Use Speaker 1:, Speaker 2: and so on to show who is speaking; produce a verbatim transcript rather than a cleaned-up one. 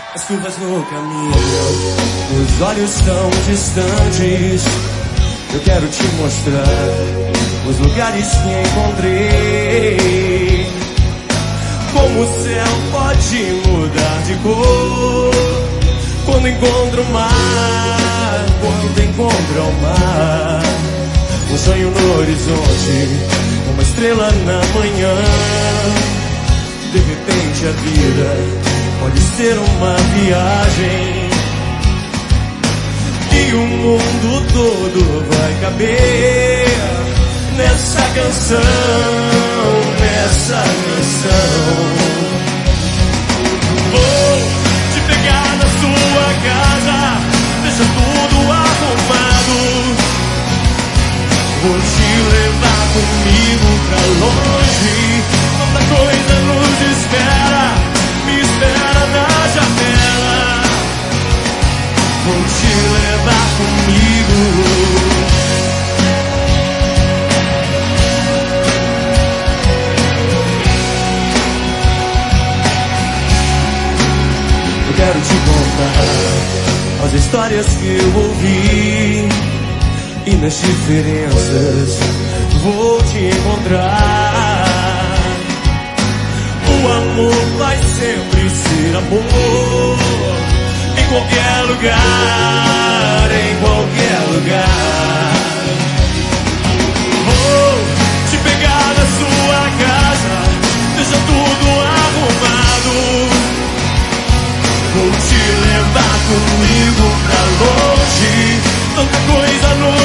Speaker 1: As curvas no caminho, os olhos tão distantes. Eu quero te mostrar os lugares que encontrei. Como o céu pode mudar de cor quando encontro o mar, quando encontro o mar. Um sonho no horizonte, uma estrela na manhã. De repente a vida pode ser uma viagem e o mundo todo vai caber nessa canção, nessa canção. Vou te pegar na sua casa, deixa tudo arrumado. Vou te levar comigo pra longe, tanta coisa nos espera, me espera na janela. Vou te levar comigo. Eu quero te contar as histórias que eu ouvi, e nas diferenças vou te encontrar. O amor vai sempre ser amor, em qualquer lugar, em qualquer lugar. Vou te pegar na sua casa, deixa tudo arrumado. Vou te levar comigo pra longe, tanta coisa no